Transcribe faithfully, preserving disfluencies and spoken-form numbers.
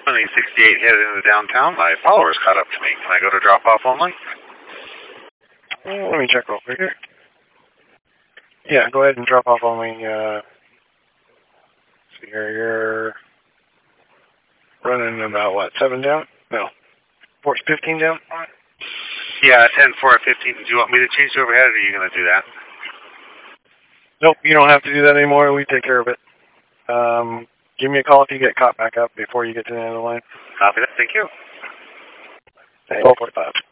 twenty sixty-eight headed into downtown. My followers caught up to me. Can I go to drop off only? Uh, let me check real quick here. Yeah, go ahead and drop off only. Uh, see here, you're running about what, seven down? No, four, fifteen down? Yeah, ten four fifteen. Do you want me to change the overhead, or are you going to do that? Nope, you don't have to do that anymore. We take care of it. Um, give me a call if you get caught back up before you get to the end of the line. Copy that. Thank you. twelve forty-five.